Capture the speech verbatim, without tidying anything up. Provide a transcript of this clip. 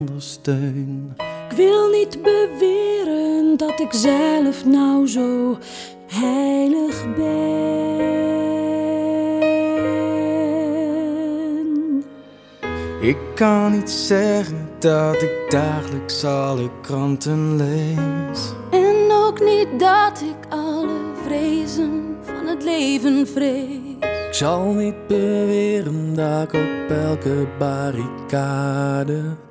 steun. Ik wil niet beweren dat ik zelf nou zo heilig ben. Ik kan niet zeggen dat ik dagelijks alle kranten lees. En ook niet dat ik alle vrezen van het leven vrees. Ik zal niet beweren dat ik op elke barricade